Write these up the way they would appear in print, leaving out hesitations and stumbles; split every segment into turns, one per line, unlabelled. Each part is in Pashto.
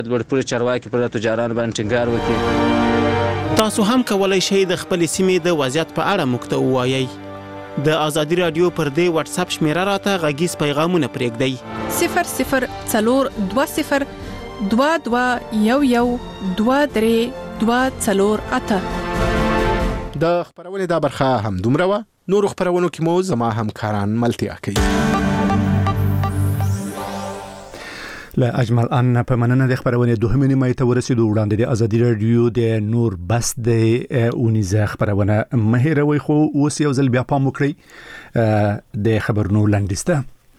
لوړپوړي چارواکي پر تجارانو باندې ټینګار وکړي.
تاسو هم کولای شئ د خپل سیمې د وضعیت په اړه موږ ته ووایئ. د آزادي رادیو پر دې واتس اپ شمیره راته غږیز پیغامونه پرېږدئ. 0020 2211 23
د خبرونې دا برخه هم دومره وه. نور خبرونو کې مو زما همکاران ملتیا کوي.
له اجمل ان په مننه د خبرونه دوهمه نیمه ته ورسېدو. وړاندې د آزادي رادیو د نور بس د اونیزه خبرونه مهیروي خو اوس یو ځل بیا پام وکړئ د خبرونو لاندسته.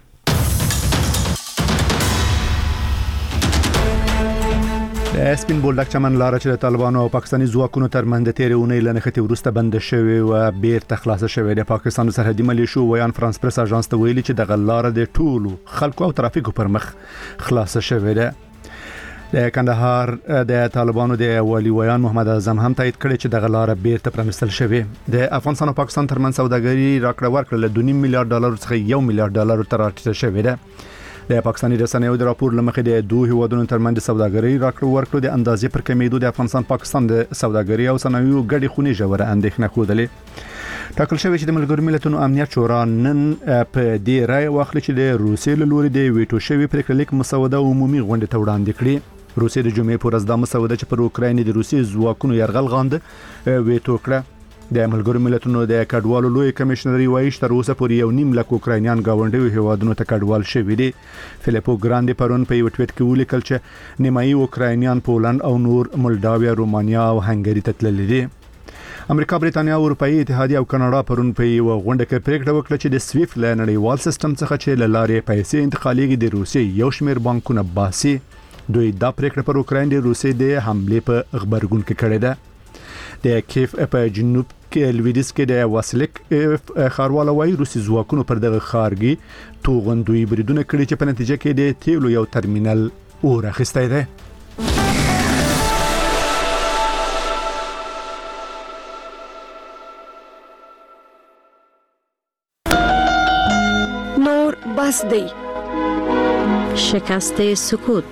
سپین بولډک چمن لاره چې د طالبانو او پاکستاني ځواکونو ترمنځ د تیرې اونۍ له نښتې وروسته بند شوې و بیرته خلاصه شوې. د پاکستان سرحدي ملیشو ویان فرانس پریس اژانس ته ویلي چې دغه لاره د ټولو خلکو او ترافیکو پر مخ خلاصه شوې ده. د کندهار د طالبانو د والي ویان محمد اعظم هم تایید کړی چې دغه لاره بیرته پرانستل شوې. د افغانستان او پاکستان ترمنځ سوداګري راکړه ورکړه له 2.5 میلیارډ ډالر څخه 1 میلیارډ ډالر ته راټیټه شوې ده. د پاکستاني رسنیو د راپور لمخې د دوه هیوادونو ترمنځ سوداګري راکړه ورکړه د اندازې پر کمیدو د افغانستان پاکستان د سوداګري او صنایعو ګډې خونې ژوره اندېښنه ښودلې. ټاکل شوی چې د ملګرو ملتونو امنیت شورا نن په دې رائے واخلي چې د روسیې له لوري د ویټو شوی پریکړه لیک مسوده عمومي غونډه ته وړاندې کړي. روسیې د جمعې پر ورځ د مسوده چې پر اوکراین د روسیې ځواکونو یرغل غاند ویټو کړه. د ملګرو ملتونو د کډوالو لوی کمشنري وایي تر اوسه پورې 1.5 لک اوکراینیان گاونډیو هیوادونو ته کډوال شوي دي. فلیپو ګراندي پرون په یو ټویټ کې ولیکل چې نیمایي اوکراینیان پولند او نور مولداویا، رومانیا او هنګری ته تللي دي. امریکا، برېټانیا، اروپאי اتحادیه او کاناډا پرون په یو غونډه کې پریکړه وکړه چې د سویفټ لنړیوال سیستم څخه چې لارې پیسې انتقالېږي د روسیې یو شمېر بانکونه باسي. دوی دا پریکړه پر اوکراین د روسیې د حمله په خبرګون کې کړې ده. د کیف په جنوب کې لویدیس کې د واسلیک خارواله وای روسي ځواکونو پر دغه خارګي توغندوی بریدونه کړي چې په نتیجه کې د تیلو یو ترمینل اور اخیستی دی.
نور بس دی شکست سکوت.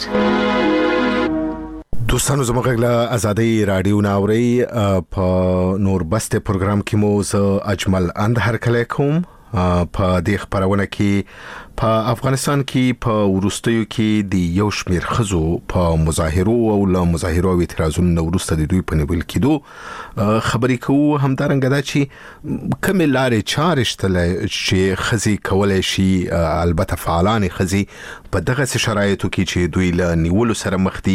دوستانو زموږ له آزادۍ رادیو ناوري په نور بسته پروګرام کې مو اجمل اند هرکلی کوم. په دې خبرونه کې په افغانستان کې په ورستیو کې د یو شمیر خزو په مظاهرو او له مظاهرو او اعتراضونو ورسته د دوی په نیول کېدو خبرې کوو. همدارنګه دا چې کوم لارې چارې شته چې خزي کولای شي البته فعالان خزي په دغه شرایطو کې چې دوی له نیولو سره مخ دي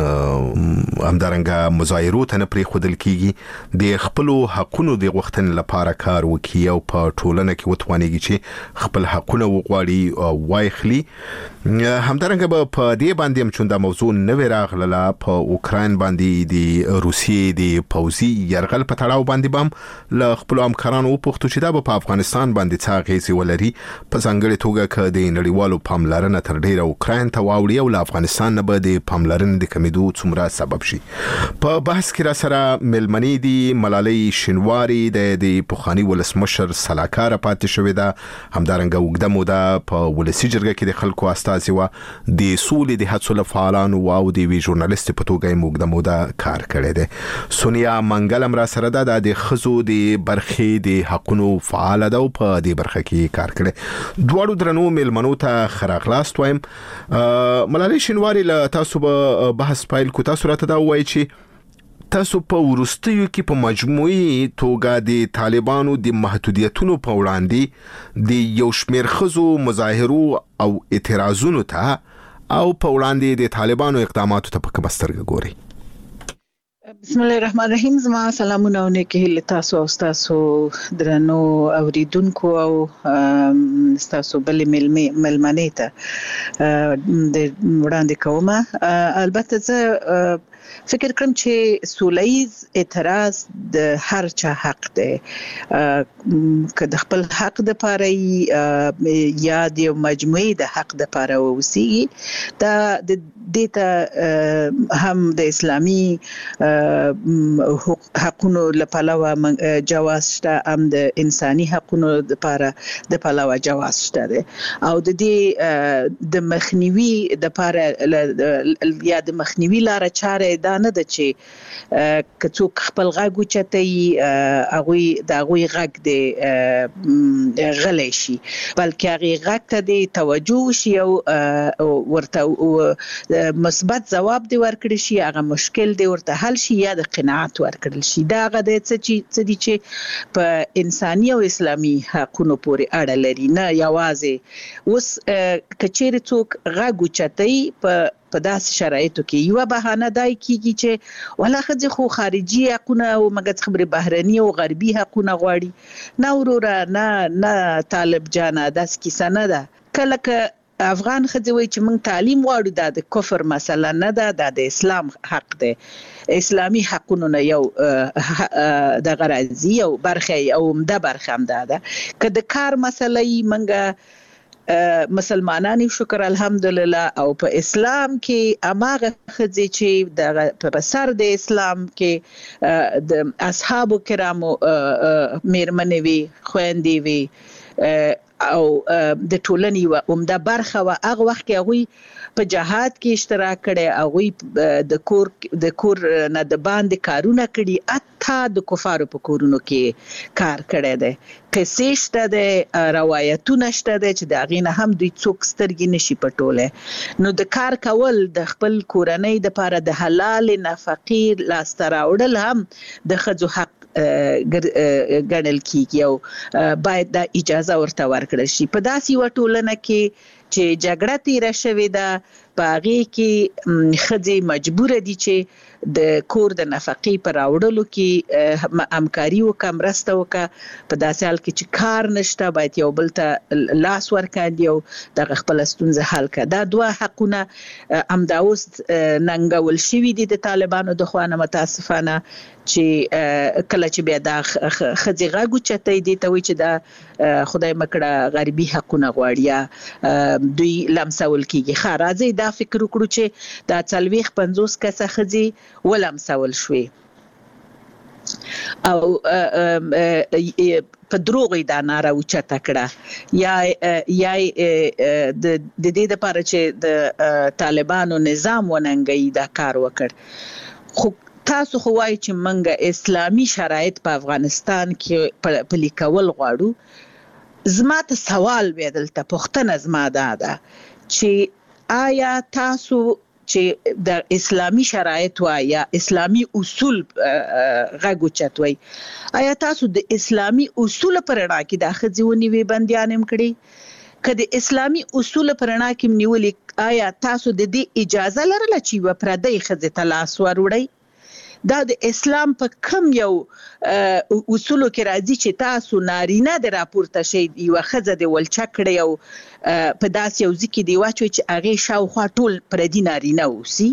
همدارنګه مظاهرو ته نه پرې خودل کېږي د خپل حقونو د غوښتنې لپاره کار وکړي او په ټولنه کې وتوانيږي چې خپل حقونه وغواړي وایخلی. همدارنګه په دې باندې هم چې دا موضوع نوې راغله په اوکراین باندې د روسیې د پوځي یرغل په تړاو باندې بم له خپل همکارانو وپوښتو چې دا په افغانستان باندې څه اغیزې ولري په ځانګړې توګه ک د نړیوالو پاملرنه تر ډیره اوکراین ته واوړي او افغانستان نه به د پاملرنې د کمیدو څومره سبب شي. په بحث کې را سره ملمنې دي ملالۍ شینواری د پوخانی ولسمشر سلاکار پاتې شوې ده. همدارنګه وګړه موده په ولسی جرګه کې د خلکو استازي و د سولې د هڅو فعالانو او د وی ژورنالیست په توګه وګړه موده کار کړی دی. سونیا منګلم را سره ده د خزو د برخې د حقونو فعال ده او په دې برخه کې کار کړي. دواړو درنو ملمنو ته خراغلاست وایم. ملالۍ شینواری له تاسو به بحث پایل کو. تاسو راته دا وایي چې تاسو په ورستیو کې په مجموعي توګه د طالبانو د محدودیتونو په وړاندې د یو شمېر خزو مظاهرو او اعتراضونو ته او په وړاندې د طالبانو اقداماتو ته په کومه سترګه ګوري؟
بسم الله الرحمن الرحیم. زما سلامونه او نیکی هیله تاسو او تاسو درنو اوریدونکو او تاسو بل ملمنې ته د وړاندې کومه. البته زه فکر کوم چې سوله‌ییز اعتراض د هر چا حق دی که د خپل حق د پاره یا د مجموعي د حق د پاره وسی دا د دته هم د اسلامي حقوقو لپاره جواز شته، هم د انساني حقوقو لپاره جواز شته او د دې د مخنیوي لپاره یا د مخنیوي لاره چاره دا نه ده چې کڅوک خپل غږ اوچتای هغه غږ دی غلی شي، بلکې هغه غږ ته د توجه شي او ورته مثبت جواب دی ورکړي شي، هغه مشکل دی ورته حل شي یا د قناعت ورکړل شي. دا هغه د څه دي چې په انساني او اسلامي حقوقو پورې اړه لري، نه یوازې اوس کچېر څوک غږ اوچتای په داسې شرایطو کې یو بهانه دای کیږي چې ولا خځه خو خارجي حقونه او مګر خبره بهرني او غربي حقونه غواړي، نه وروره نه طالب جانا داس کیسه نه ده. کله که افغان خځه وای چې موږ تعلیم غواړو دا د کفر مسله نه ده، د اسلام حق ده. اسلامي حقونه نه یو د غرضی او برخه او عمده برخه هم ده که د کار مسله منګه مسلمانانی شکر الحمدلله او په اسلام کې اماغه خځې چې په سر د اسلام کې د اصحاب کرامو میرمنې وي، خويندې وي او د ټولنې و عمده برخه و هغه وخت کې هغه په جهاد کې اشتراک کړي، هغه د کور نه د باندې کارونه کړي، اته د کفارو په کورونو کې کار کړي دي. قصې شته د روایتونه شته چې د هغې نه هم دوی څوک سترګې نشي پټولی. نو د کار کول د خپل کورنۍ دپاره د حلال نفقې لاسته راوړل هم د ښځو حق ګڼل کیږي او باید دا اجازه ورته ورکړل شي. په داسې یوه ټولنه کې چې جګړه تیره شوې ده، په هغې کې ښځې مجبوره دي چې د کور د نفقې په راوړلو کې همکاري وکړه، مرسته وکړه. په داسې حال کې چې کار نشته باید یو بل ته لاس ورکاندي او دغه خپله ستونزه حل کړه. دا دوه حقونه همدا اوس ننګول شوي دي د طالبانو د خوا نه متاسفانه، چې کله چې بیا دا ښځې غږ اوچتای دي ته وایي چې دا خدای مکړه غربي حقونه غواړي یا دوی لمسول کیږي. ښه راځئ دا فکر وکړو چې دا 40-50 کسه ښځې ولمسول شوې او په دروغ دا ناره اوچته کړه، یا د دې لپاره چې د طالبانو نظام وننګوي دا کار وکړ. خو تاسو خو وایي چې موږ اسلامي شرایط په افغانستان کې پلي کول غواړو. زما ته سوال بیا دلته پوښتنه زما دا ده چې آیا تاسو چې د اسلامي شرایط وای یا اسلامي اصول غږ اوچتوي، آیا تاسو د اسلامي اصول پر رڼا کې د ښځې ونیوي بندیان هم کړي؟ که د اسلامي اصول پر رڼا کې نیولې، آیا تاسو د دې اجازه لرله چې یوه پردۍ ښځې ته لاس وروړئ؟ دا د اسلام په کم یو اصولو کې راځي چې تاسو نارینه د راپورته شئ، یوه ښځه د ولچه کړئ او په داسې یو ځای کې دې واچوئ چې هغې شاوخوا ټول پردي نارینه اوسي؟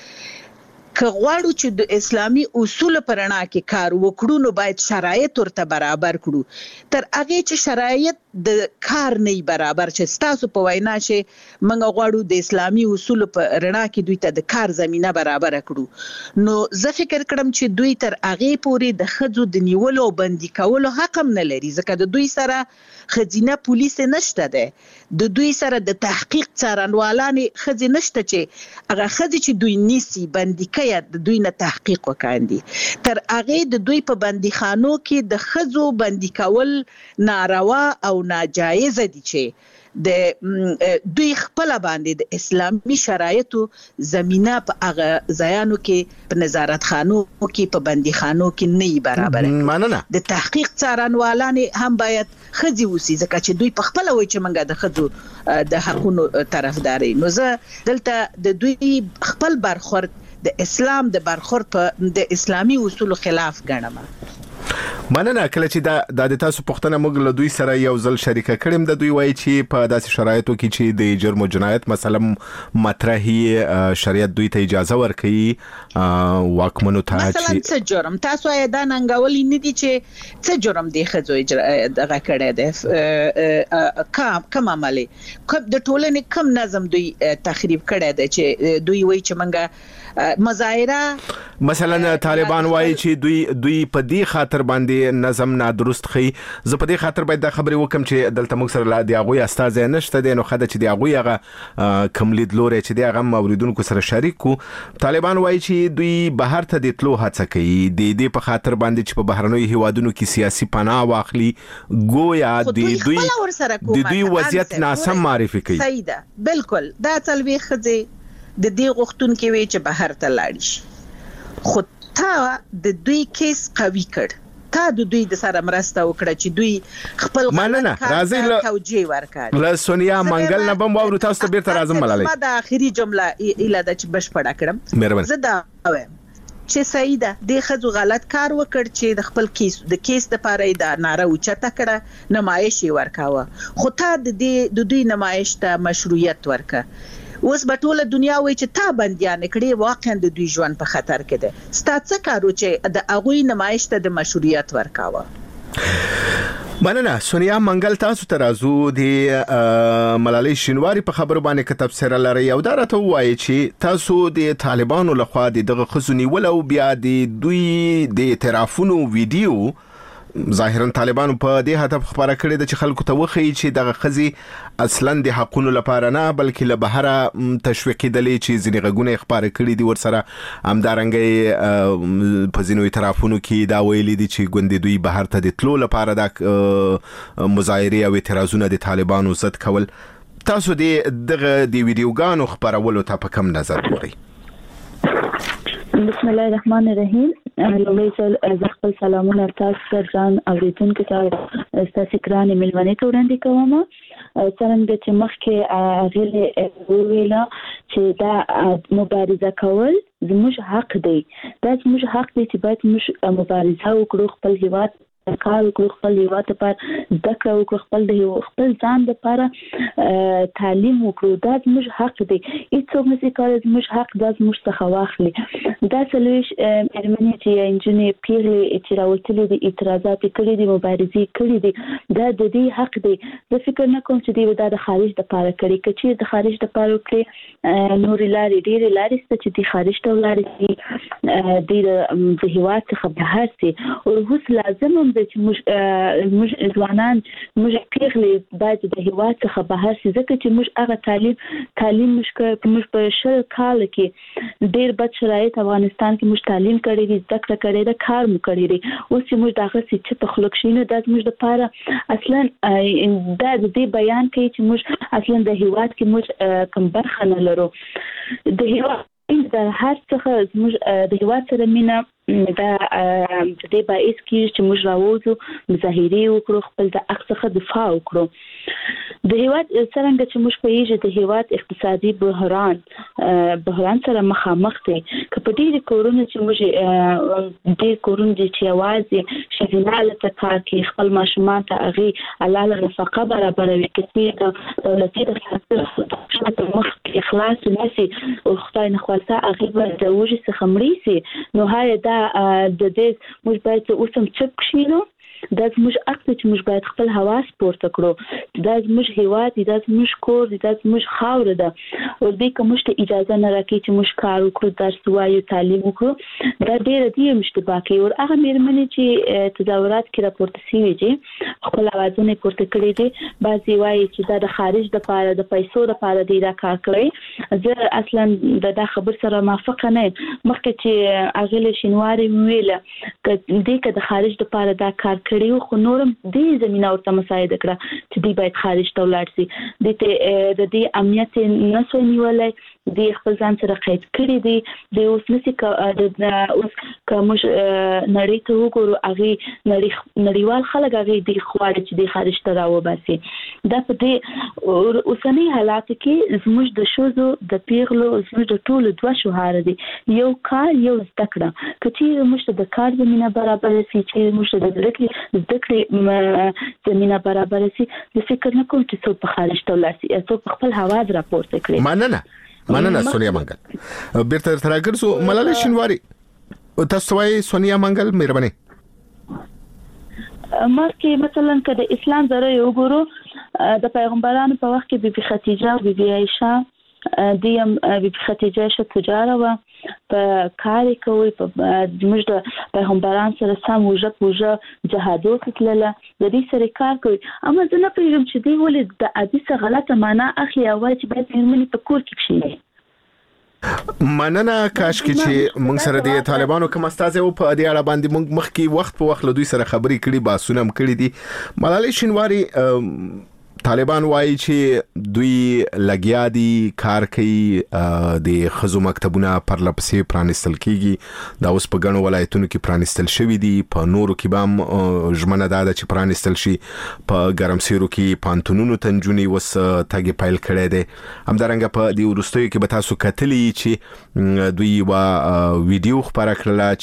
که غواړو چې د اسلامي اصولو په رڼا کې کار وکړو نو باید شرایط ورته برابر کړو. تر هغې چې شرایط د کار نه برابر، چې ستاسو په وینا چې موږ غواړو د اسلامي اصولو په رڼا کې دوی ته د کار زمینه برابر کړو، نو زه فکر کړم چې دوی تر هغې پورې د ښځو د نیولو او بندي کولو حق هم نه لري، ځکه د دوی سره ښځینه پولیس نشته دی، د دوی سره د تحقیق څارنوالانې ښځې نشته چې هغه ښځې چې دوی نیسي بندي کوي د دوی نه تحقیق وکاندي. تر هغې د دوی په بندیخانو کې د ښځو بندي کول ناروا او ناجایزه دي چې د دوی خپل باندې د اسلامي شرایطو زمینه په هغه ځایانو کې په نظارت خانو کې په بندیخانو کې نه برابر.
مننه.
د تحقیق څارنوالانې هم باید ښځې اوسي، ځکه چې دوی په خپله وایي چې موږ د ښځو د حقونو طرفدار یو. نو زه دلته د دوی خپل برخورد د اسلام د برخورد په د اسلامي اصولو خلاف ګڼم.
مننه. کله چې د تاسو پښتنه موږ له دوی سره یو ځل شریکه کړم، د دوی وایي چې په داسې شرایطو کې چې د جرم او جنایت مثلا مطرحي شریعت دوی ته اجازه ورکړي واکمنو ته
مثلا څه جرم تاسو یې دا ننګولې نه دي چې څه جرم دی خځو دغه کړی دی کوم عمل د ټولنې کوم نظم دوی تخریب کړی دی چې دوی وایي چې منګه مظاهره
مثلا طالبان وایي چې دوی په دې خاطر باندې نظم نادرست خي. زه په دې خاطر باید د خبرې وکم چې دلته موږ سره لا دی هغه استاد نشته دی، نو خدای چې دی هغه کم لید لوري چې دی هغه موریدونکو سره شریک کو. طالبان وایي چې دوی بهر ته د تلو هڅه کوي د دې په خاطر باندې چې په بهرنوي هیوادونو کې سیاسي پناه واخلي، گویا د دوی وضعیت ناسم معرفي کوي.
صحیح ده، بالکل. دا تلوي خځه د دې غوښتون کې وی چې بهر ته لاړ شي، خو تا د دوی کیس قوي کړ، تا د دوی د سره مرسته وکړه چې دوی خپل
مننه راځي
توجیه ورکړي.
له سونیا منګل نه بم واورو تاسو ته بیرته راځم ملالي.
ما د اخیری جمله اله د چې بشپړه کړم. زه دا وایم چې سیده د خځو غلط کار وکړ چې د خپل کیس د پاره د ناره اوچته کړه، نمایش ورکاوه، خو تا د دوی نمایش ته مشروعیت ورکړه. اوس په ټوله دنیا وای چې تا بنديان کړي، واقعا د دوی ژوند په خطر کې ده. ستاسو کارو چې د اغوی نمایش ته د مشروعیت ورکاوه.
مننه. سونیا منګل تاسو ته راځو. د ملالي شینواری په خبرو باندې کتاب سره لري او دا راته وایي چې تاسو د طالبانو لخوا دغه خزونی ولو بیا د دوی د اعترافونو ویډیو ظاهرا طالبانو په دې هدف خبره کړې ده چې خلکو ته وخی چې دغه خزي اصلا د حقونو لپاره نه بلکې له بهره تشویق کېدلې چې ځینې غږونه خبره کړې دي ورسره همدارنګه په ځینو اعترافونو کې دا ویلي دي چې ګوندې دوی بهر ته د تلو لپاره د مظاهره او اعتراضونه د طالبانو ضد کول. تاسو دغه د ویډیوګانو خبرولو ته په کوم نظر ګورئ؟
بسم الله الرحمن الرحیم. لومړی ځل خپل سلامونه تاسو ته ځان اوریدونکو ته ستاسو ګرانې ملمنې ته وړاندې کوم. څنګه چې مخکې غیله ویلا چې دا مبارزه کول زموږ حق دی، دا زموږ حق دی چې باید موږ مبارزه وکړو، خپل هیواد کار وکړو، خپل هیواد لپاره ذکر وکړو، خپل ځان لپاره تعلیم وکړو. دا زموږ حق دی، هیڅوک نشي کولای زموږ حق دا زموږ څخه واخلي. دا څلويش ارمني چې انجنیر پیغلي چې راوتلي دي، اعتراضات کړي دي، مبارزې کړي دي، دا د دې حق دی. زه فکر نه کوم چې دوی د خارج لپاره کړي، چې د خارج لپاره کړي نور لارې ډېرې لارې ست چې د خارج ته ولارې دي د هیواد څخه بهر سي. او اوس لازم چې موږ ځوانان موږ پیغلي باید د هیواد څخه بهر سي، ځکه چې موږ هغه تعلیم موږ په شل کال کې ډېر بد شرایط افغانستان کې موږ تعلیم کړی دي، ذکر کړی دا کار مو کړی دي. اوس چې موږ دغه څه په خلق شینو د موږ لپاره اصلا دا د دې بیان کوي چې موږ اصلا د هیواد کې موږ کوم برخه نه لرو. د هیواد د هر څه زموږ د هیواد سره مینه دا د دې باعث کیږي چې موږ راوځو، مظاهرې وکړو، خپل د حق څخه دفاع وکړو. د هیواد څنګه چې موږ پېژنو د هیواد اقتصادي بحران سره مخامخ دي. که په دې کورونو چې موږ د کورونو چې आवाज شذیناله تکار کې خپل ماشومان ته اغي علاله نفقه برابروي، کې د دولتي د خاطر مخ اخلاص نشي او خدای نه خواسته اغي د وجه څخه مړي سي. نو هاي دا د دې موږ باید اوسم چپ کښینو. دا زموږ حق دی چې موږ باید خپل حواس پورته کړو. دا زموږ هیواد دی، دا زموږ کور دی، دا زموږ خاوره ده. او دې که موږ ته اجازه نه راکړي چې موږ کار وکړو، درس ووایو، تعلیم وکړو، دا ډېره دې اشتباه کوي. او هغه مېرمنې چې تظاهرات کې راپورته شوي دي، خپل اوازونه پورته کړي دي، بعضې وایي چې دا د خارج دپاره د پیسو دپاره دی دا کار کړی. زه اصلا دا خبر سره موافقه نه یم. مخکې چې اغلې شینواري ویله دې که د خارج دپاره دا کار کړیو، خو نورم دې زمينه ورته مساعده کړه چې دوی باید خارج ته ولاړ شي. د دې امنیت نه سو نیولای، د خپل ځان سره قید کړی دي د اوس نسی اوس کوم نړۍ ته وګورو هغه نړیوال خلک هغه د خواړه چې د خارج ته راوباسي دا په دې اوسنی حالات کې زموږ د شوزو د پیغلو زموږ د ټولو دوه شوهار دي یو کار یو زده کړه کچې موږ د کار زمينه برابر سي چې موږ د زده کړې زمينه برابر سي د فکر نه کوم چې څو په خارج ته لاسي څو په خپل هواز راپورته کړي
مننه سونیا منګل بیرته ترګرزو ملالۍ شینواری تاسو وايي سونیا منګل مهرباني
مخکې مثلا که د اسلام زره یو ګورو د پیغمبرانو په وخت کې بیبي خدیجه او بیبي عائشه دیم بیبي خدیجه شه تجاره و په کار کوي په موږ د پیغمبران سره سم وجه جهاد وکړله د دې سره کار کوي اما زه نه پیژم چې دی ولې د حدیث غلطه معنا اخلي او چې باید موږ په کور کې کښیني
مننه کاش کې چې موږ سره د طالبانو کوم استاد او په دې اړه باندې موږ مخکې وخت په وخت له دوی سره خبرې کړې باسونه هم کړې دي ملالۍ شینواری طالبان وایي چې دوی لګیا دي کار کوي د خزو مکتبونه پر لپسې پرانستل کیږي دا اوس په ګڼو ولایتونو کې پرانستل شوی دي په نورو کې بام ژمنه ده چې پرانستل شي په ګرمسیرو کې پانتونونو تنجونی وس تاګي پایل کړي دي همدارنګه په دې ورستیو کې به تاسو کتلی چې دوی وا ویډیو خبره کړله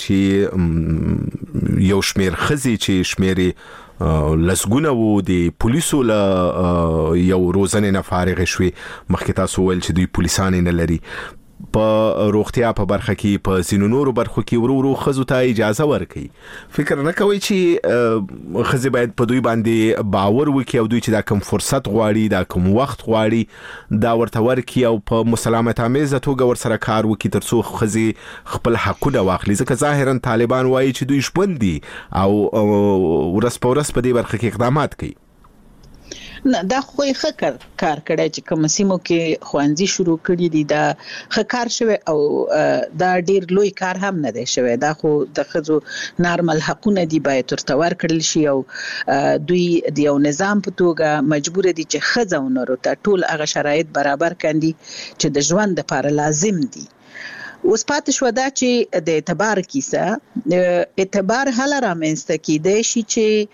چې یو شمیر خزي چې شمیري لسګونه وو د پولیسو له یو روزنه نه فارغ شوي مخکې تاسو ول چې دوی پولیسان نه لري په روغتیا په برخه کې په زینونورو برخو کې ورو خزو ته اجازه ورکړي فکر نه کوي چې خزي باید په دوی باندې باور وکړي او دوی چې دا کوم فرصت غواړي دا کوم وخت غواړي دا ورته ورکړي او په مسالمت آمیزه توګه ورسره کار وکړي ترڅو خزي خپل حقونه واخلي ځکه ظاهرا طالبان وایي چې دوی شپندي او ورس په ورس په دې برخه کې اقدامات کوي
نه دا خو یې کار کړی چې کوم سیمو کې خوانزي شروع کړی دي دا کار شوی او دا ډیر لوی کار هم نه دی شوی دا خو د خزو نارمل حقونه دي باید ترتور کړل شي او دوی د یو نظام په توګه مجبور دي چې خزونو ته ټول هغه شرایط برابر کړي چې د ژوند لپاره لازم دي اوس پاتې شو دا چې د اعتبار کیسه اعتبار هله رامنځته کیدای شي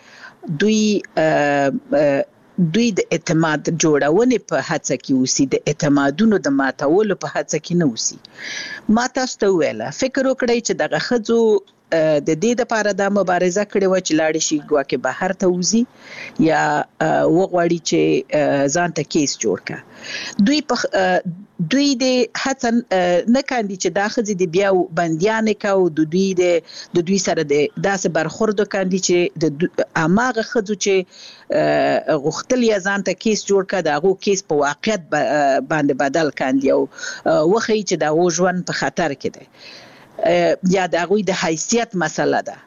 چې دوی د اعتماد جوړونې په هڅه کې اوسي د اعتمادونو د ماتولو په هڅه کې نه اوسي ما تاسو ته ویله فکر وکړئ چې دغه خزو د دې لپاره د مبارزه کړې و چې لاړ شي ګواکې بهر ته وزي یا وغواړي چې ځان ته کیس جوړ کا دوی د هڅه نه کاندي چې دا خزي د بیا بنديان کاو د دوی سره د داسې برخورد کاندي چې د اماغه خزو چې غختل یا ځان ته کیس جوړ کا دغه کیس په واقعیت باندې بدل کاندي او وخی چې دا ژوند په خطر کې دی یا د غوی د حیثیت مسله ده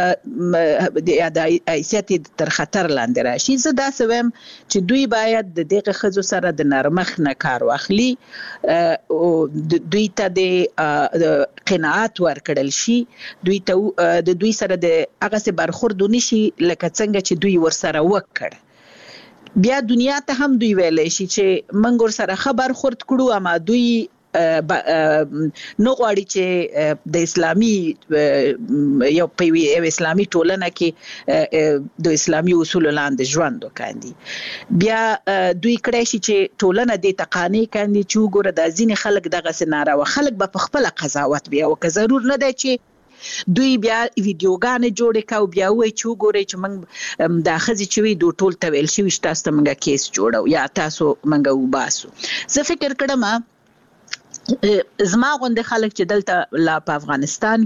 د حیثیت تر خطر لاندې راشي زه دا سوم چې دوی باید د دغه خزو سره د نرمخ نه کار واخلي او دوی ته د قناعت ورکړل شي دوی ته د دوی سره د هغه څه برخورد نشي لکه څنګه چې دوی ورسره وکړ بیا دنیا ته هم دوی ویلې شي چې منګور سره خبر خورد کړو اما دوی نو غواړي چې د اسلامي یو په اسلامي ټولنه کې د اسلامي اصول لاندې ژوند وکړي بیا دوی کړی شي چې ټولنه د تقانی کاندي چې وګوره د ځینې خلک دغه سناره او خلک به خپل قضاوت بیا او که ضرور نه دی چې دوی بیا ویډیوګانې جوړې کاو بیا وای چې وګورئ چې موږ د خزي چې وی دوه ټول تویل شي تاسو ته موږ کیس جوړو یا تاسو موږ وباسو زه فکر کړم زما غونډه خلک چې دلته لا په افغانستان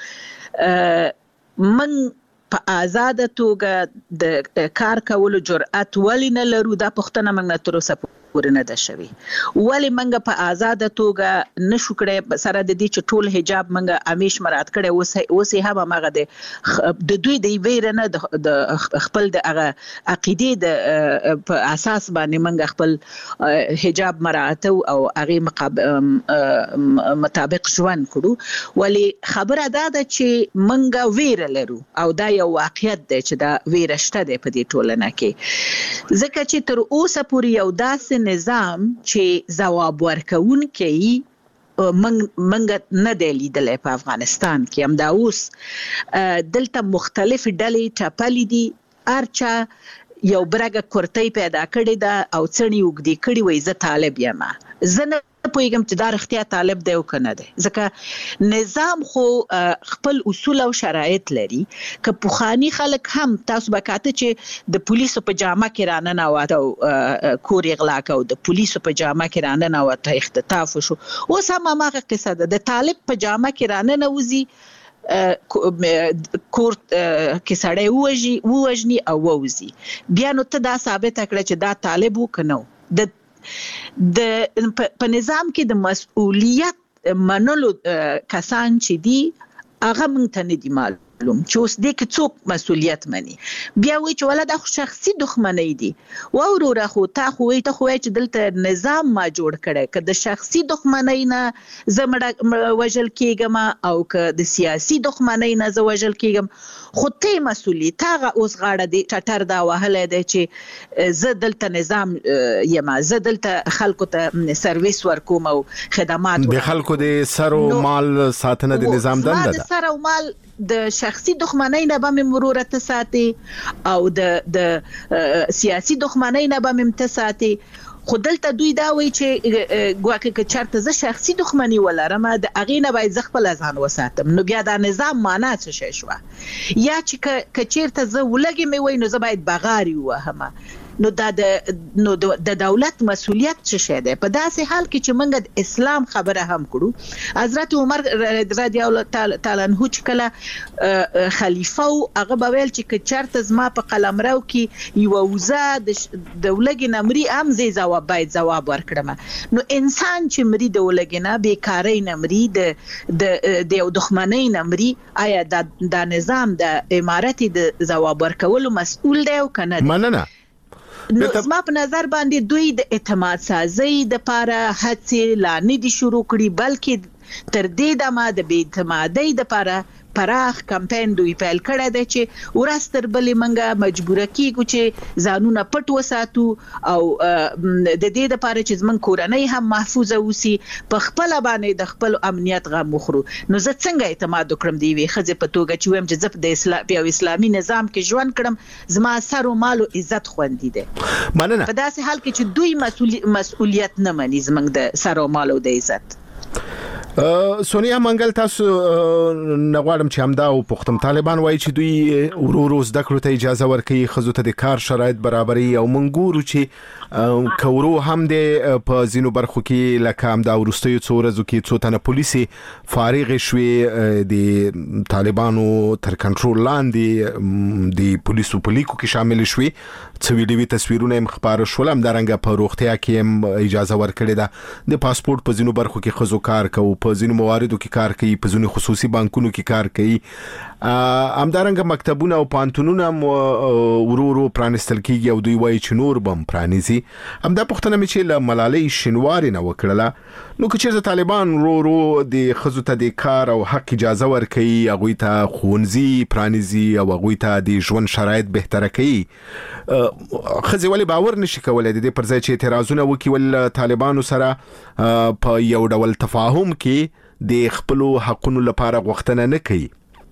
کې من په آزاد توګه د کار کولو جرأت ولې نه لرو دا پښتنه موږ نه تر اوسه پورې نه ده شوی ولې موږ په آزاد توګه نشو کړی سره د دې چې ټول حجاب موږ همیش مراد کړی اوس هم هغه د دوی د ویره نه د خپل د هغه عقیده د په اساس باندې موږ خپل حجاب مراد او هغه مطابق ژوند کړو ولې خبره ده چې موږ ویره لرو او دا یو واقعیت دی چې دا ویره شته په دې ټولنه کې ځکه چې تر اوسه پورې یو داسې نظام چې ځواب ورکوونکی منګ نه دی لیدلی په افغانستان کې. همدا اوس دلته مختلف ډلې ټپلې دي، هرچا یو برګه کورتۍ پیدا کړې ده او څڼې اوږدې کړې وایي زه طالب یم. زه نه پوهېږم چې دا رښتیا طالب دی او که نه دی، ځکه نظام خو خپل اصول او شرایط لري. که پخواني خلک هم تاسو به کاته چې د پولیسو په جامه کې راننوت او کور یې غلا کو، د پولیسو په جامه کې راننوت اختطاف وشو. اوس هم هماغه قصه ده، د طالب په جامه کې راننوځي کور کې سړی ووژني او ووځي. بیا نو ته دا ثابته کړه چې دا طالب و که نه و. په نظام کې د مسؤلیت منلو کسان چې دي هغه موږ ته نه دي معلوم چې اوس دې کې څوک مسؤلیت مني. بیا وایي چې ولا دا خو شخصي دښمنۍ دي. وروره خو تا خو وایي چې دلته نظام ما جوړ کړی، که د شخصي دښمنۍ نه زه وژل کېږم او که د سیاسي دښمنۍ نه زه وژل کېږم، خو ته مسؤل یې. تا اوس غاړه دې ټټر دا وهلی دی چې زه دلته نظام یم، زه دلته خلکو ته سرویس ورکوم او خدمات
د خلکو د سر او مال ساتنه د نظام دنده ده.
سر او مال د شخصي دښمنۍ نه به مې مرورت ساتي او د سیاسي دښمنۍ نه به مې ته ساتي. خو دلته دوی دا وایي چې ګواکې که چېرته زه شخصي دښمني ولرم د هغې نه باید زه خپله ځان وساتم. نو بیا دا نظام معنا څه شی شوه؟ یا چې که چېرته زه ولګې مې وایي نو زه باید بغارې ووهمه. نو د دولت مسؤلیت څه شی دی؟ په داسې حال کې چې موږ د اسلام خبره هم کړو، حضرت عمر رضی الله تعالی عنه چې کله خلیفه و، هغه به ویل چې که چېرته زما په قلمرو کې یوه وزه د ولږې نه مري هم زه باید جواب ورکړم. نو انسان چې مري د ولږې نه، بیکارۍ نه مري، د یو دښمنۍ نه مري، آیا دا نظام د امارت د جواب ورکولو مسؤل دی او که نه دی؟
مننه.
نو زما په نظر باندې دوی د اعتماد سازۍ دپاره هڅې لا نه دي شروع کړي، بلکې تر دې دمه د بې اعتمادۍ دپاره پراخ کمپاین دوی پیل کړی دی چې ورځ تر بلې موږ مجبوره کیږو چې ځانونه پټ وساتو او د دې دپاره چې زموږ کورنۍ هم محفوظه اوسي، په خپله باندې د خپل امنیت غم وخورو. نو زه څنګه اعتماد وکړم د یوې ښځې په توګه چې وایم چې زه په یو اسلامي نظام کې ژوند کړم، زما سر و مال و عزت خوندي دی؟
مننه.
په داسې حال کې چې دوی مسؤلیت نه مني زموږ د سر و مال و د عزت.
سونیا منګل، تاسو نغواړم چې همدا او پختم طالبان وایي چې دوی ورو زده کړو ته اجازه ورکوي، ښځو ته د کار شرایط برابري، او موږ ګورو چې کورو هم د په ځینو برخو کې لکه همدا وروستیو څو ورځو کې څو تنه پولیسي فارغې شوې د طالبانو تر کنټرول لاندې د پولیسو په لیکو کې شامل شوې، څو ویډیوي تصویرونه هم خپاره شول. همدارنګه په روغتیا کې هم اجازه ورکړې ده د پاسپورت په ځینو برخو کې ښځو کار کوي، په ځینو مواردو کې کار کوي، په ځینو خصوصي بانکونو کې کار کوي. همدارنګه مکتبونه او پانتونونه ورو پرانستل کیږي او دوی وایي چې نور بم پرانیزي. همدا پوښتنه مې چې له ملالۍ شینواري نه وکړله، نو که چېرته طالبان ورو د ښځو ته د کار او حق اجازه ورکوي، هغوی ته ښوونځي پرانیزي او هغوی ته د ژوند شرایط بهتره کوي، ښځې ولې باور نشي کولی د دې پر ځای چې اعتراضونه وکړي ول طالبانو سره په یو ډول تفاهم کې د خپلو حقونو لپاره غوښتنه نه کوي؟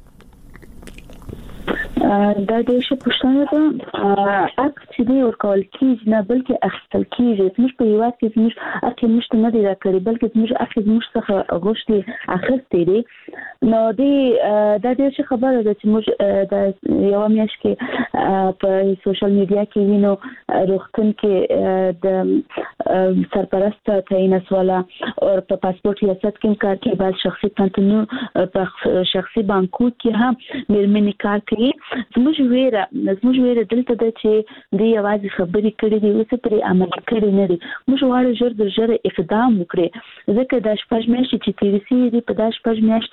دا د ښه پوښتنه ده. عکس چې دی ورکول کېږي نه بلکې اخیستل کېږي. زموږ په هېواد کې زموږ حق موږ ته نه دی راکړی، بلکې زموږ حق زموږ څخه غوښتي اخیستی دی. نو دا ډېر ښه خبره ده چې موږ د یوه میاشت کې په سوشل میډیا کې وینو روغتون کې د سرپرسته تعین شوله او په پاسپورت ریاست کې هم کار کوي، بعض شخصي پانتونو په شخصي بانکو کې هم مېرمنې کار کوي. زموږ ویره دلته ده چې دوی یوازې خبرې کړې دي، اوس پرې عملي کړې نه دي. موږ غواړو ژر اقدام وکړي، ځکه دا 6 میاشتې چې تېرې شوې دي، په دا 6 میاشتې کې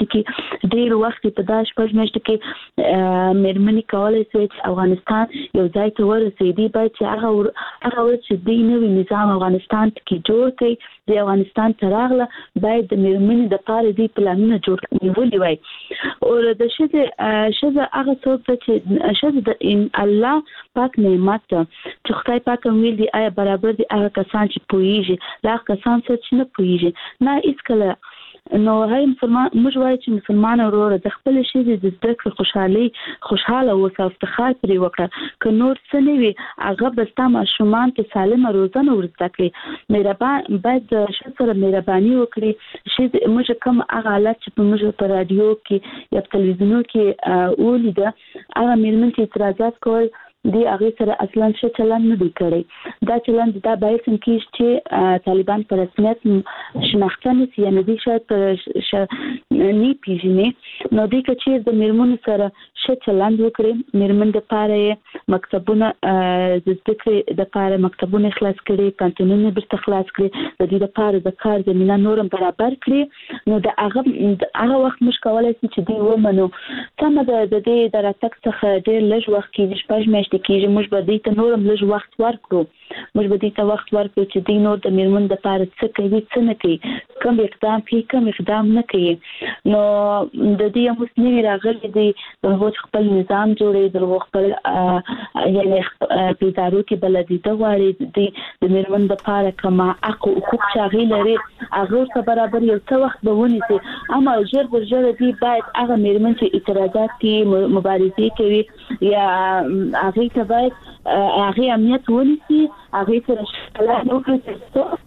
ډیر وخت په داش پښمشت کې مېرمنې کولای شي چې افغانستان یو ځای ته ورسېږي باید چې هغه چې دی نوې نظام افغانستان کې جوړ کړي د افغانستان تراغله باید د مېرمنې د پاره دی پلانونه جوړ نیولي وای او د شذ هغه څوک چې شذ د الله پاک نعمت چې خدای پاک ویل دی آیا برابر دی هغه کسان چې پوهیږي لا کسان چې نه پوهیږي نه هیڅ کله نو هاي مسلمان موږ وایو چې مسلمان ورور د خپل شي د ذکر خوشاله او افتخار پرې وکړه ک نور څه نه وي هغه بستا ماشومان کې سالمه روزنه ورزده کړي مهربان باید شسره مهرباني وکړي چې موږ کوم هغه حالت چې موږ په رادیو کې یا تلویزیون کې ولیده هغه مېرمن چې اعتراضات کول دی هغه سره اصلا څه چلن نه دی کړی دا چلن دا باید څنګه چې طالبان پر رسمیت شناختنه یعنی دی شاید نه پیژني نو دی چې د مېرمنو سره څه چلن وکړي مېرمن د پاره مکتبونه د ذکر د پاره مکتبونه خلاص کړي کانتینونه برته خلاص کړي د دې لپاره د کار زمينه نورم برابر کړي نو د هغه وخت مش کولای شي چې دی ومنو سم د دې دراتک څخه ډېر لږ وخت کې شپږ میاشتې کېږي موږ به دې ته نورم لږ وخت ورکړو موږ به دې ته وخت ورکړو چې دې نور د مېرمن د پاره څه کوي څه نه کوي کوم اقدام کوي کوم اقدام نه کوي نو د دې مسلمانې راغلي دي د خپل نظام جوړې د خپل یعنی په ادارو کې بلدیده غواړي د مېرمن د پاره کما حقوق شاغي لري هغه سره برابر یو څه وخت به ونیسي اما ژر دي باید هغه مېرمن چې اعتراضات کوي مبارزه کوي یا هغه ته باید هغه امنیت ونیسي هغه سره شکل نو کړي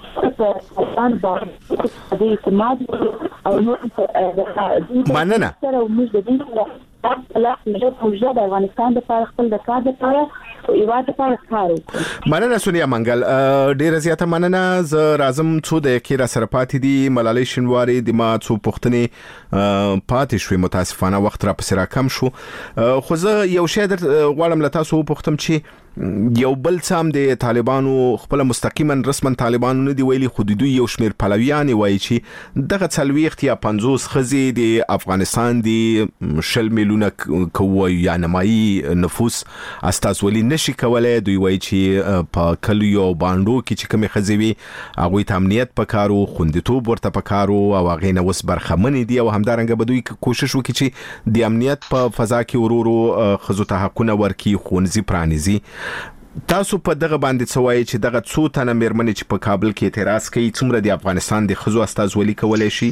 مننه
افغانستان د خپل د کار لپاره ایواز لپاره کار وکړو
مننه سونیا منګل ډیره زیاته مننه ز رازم څو د کې را سره پاتې دي ملالۍ شنواري د ما څو پښتنې پاتې شوې متاسفانه وخت را پسې را کم شو خو زه یو شی در غواړم له تاسو پوښتم چې یو بل سم د طالبانو خپل مستقیما رسما طالبانو نه دی ویلي خو د دوی یو شمیر پلویان وایي چې دغه څلويخت یا 50 خزي د افغانستان دی شل میلیونه کوي یا نمایي نفوس استاز ولی نشي کولای دوی وایي چې په کلیو باندو کې چې کومه خزي وي هغه ته امنیت پکارو خوندیتوب ورته پکارو او هغه نه وس برخمن دي او همدارنګه به دوی کوشش وکړي چې د امنیت په فضا کې ورورو خزو ته حقونه ورکي خونځي پرانیزي تاسو په دغه باندې څوای چې دغه څو تنه مېرمنې چې په کابل کې اعتراض کوي څومره د افغانستان د خزو استاز ولی کولای شي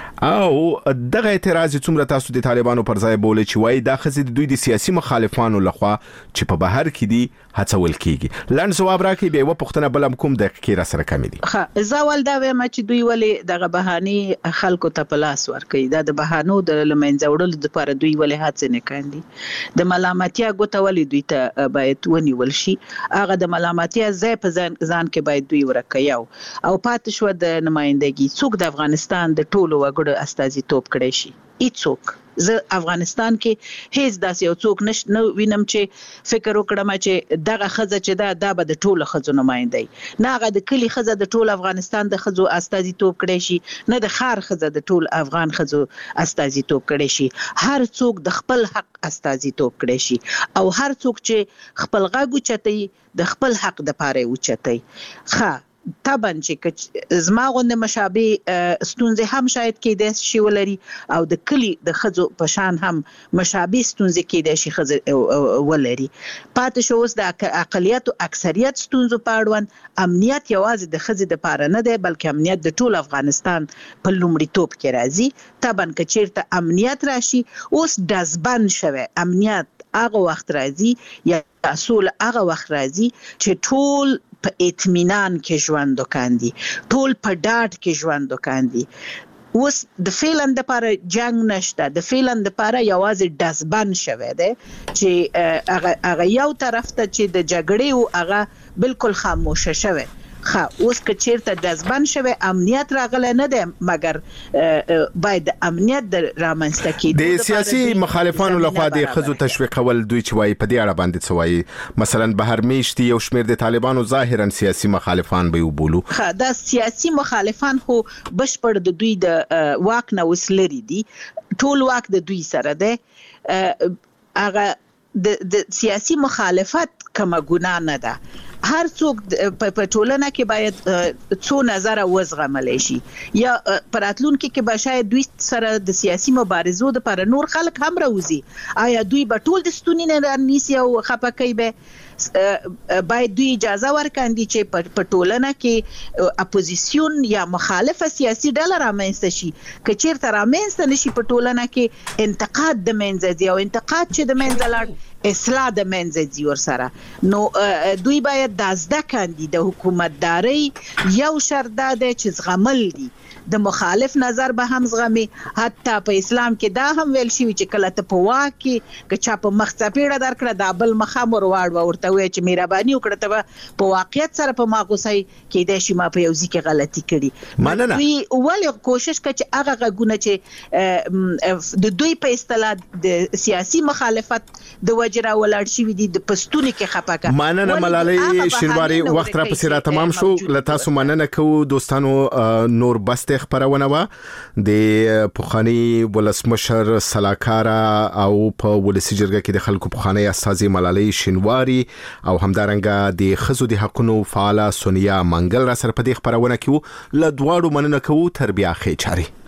او دغه اعتراض څومره تاسو د طالبانو پر ځای بوله چې وای دا خزي د دوی د سیاسي مخالفانو لخوا چې په بهر کې دي هڅول کیږي لاند جواب راکړي به و پښتنه بلم کوم د کې را سره کمی دي
ها زاول دا وایم چې دوی ولې دغه بهاني خلکو ته پلاس ور کوي دا د بهانو د لمنځه وړل لپاره دوی ولې هڅه نه کوي د ملامتیا ګوته ولې دوی ته باید ونیول شي هغه د ملامتیا ځای په ځان کې باید دوی ورکيو او پاتې شو د نمائندګي څوک د افغانستان د ټولو وګړو استازیتوب کړي شي هیڅوک زه افغانستان کې هیڅ داسې یو څوک نو وینم چې فکر وکړم چې دغه خزه چې دا به د ټولو خزو نمائندای نه هغه د کلی خزه د ټول افغانستان د خزو استازیتوب کړي شي نه د خار خزه د ټول افغان خزو استازیتوب کړي شي هر څوک د خپل حق استازیتوب کړي شي او هر څوک چې خپل غږ چتي د خپل حق د پاره اوچتي ښه طبعا چې زما غوند مشابه ستونزې هم شاید کې د شي ولري او د کلی د خزو په شان هم مشابه ستونزې کې د شي خزو ولري پاتې شو اوس د اقلیت او اکثریت ستونزو په اړوند امنیت یوازې د خزې د پاره نه دی بلکې امنیت د ټول افغانستان په لومړیتوب کې راځي طبعا که چیرته امنیت راشي اوس دزبن شوه امنیت هغه وخت راځي یا اصول هغه وخت راځي چې ټول په اطمینان کې ژوند وکاندي ټول په ډاډ کې ژوند وکاندي اوس د فعلن د لپاره جنگ نشته د فعلن د لپاره یوازې دزبن شوه دی چې هغه یو طرف ته چې د جګړې او هغه بالکل خاموشه شوه خا اوس که چیرته دزبن شوه امنیت راغله نه ده مګر باید امنیت د رامنځته کیدو
د سیاسي مخالفانو لخوا د خزو تشویق کول دوی چې وایي په دې اړه باندې څه وایي مثلا بهر میشتي یو شمیر د طالبانو ظاهرا سیاسي مخالفان به وبولو
خا دا سیاسي مخالفان خو بشپړ د دوی د واک نه وسلري دي ټول واک د دوی سره ده. هغه د سیاسي مخالفت کومه ګناه نه ده. هر څوک په ټولنه کې باید څو نظر وزغمل شي یا پراتلونکو کې به شاید دوی سره د سیاسي مبارزو د پر نور خلک هم راوځي. آیا دوی به ټول د ستونی نه نیسي او خپکې به باید دوی اجازه ورکاندي چې په ټولنه کې اپوزیسیون یا مخالفه سیاسي ډله رامنځته شي. که چیرته رامنځته نشي په ټولنه کې انتقاد د منځ دی او انتقاد چې د منځ لاړ اصلاح د منځ دی ورسره، نو دوی باید دازده کاندي د حکومتداري یو شرط ده چې زغمل دي د مخالف نظر به هم زغمي. حتی په اسلام کې دا هم ویل شوی چې کله ته په واک کې که چا په مخ څپېړه درکړه دا بل مخه مرواړ ورته وایي چې مهرباني وکړه ته په واقعیت سره په ماغوسي کې د شي ما په یو ځکه غلطي کړي.
مننه.
دوی ولې کوشش کوي چې هغه غونه چې د دوی په اصطلاح د سیاسي مخالفت د وجرا ولاړ شي دي د پښتون کې خپکه.
مننه ملالۍ شینواری، وخت را پسې را تمام شو. لتاسو مننه کوو دوستانو. نور بس خبرونه وا د پوخانی ولسمشر سلاکار او په ولسی جرګه کې د خلکو پوخانی استاذ ملالۍ شینواری او همدارنګه د خزو د حقونو فعال سونیا منګل را سره په دې خبرونه کې ل دواړو مننه کوو. تر بیا خې چاري.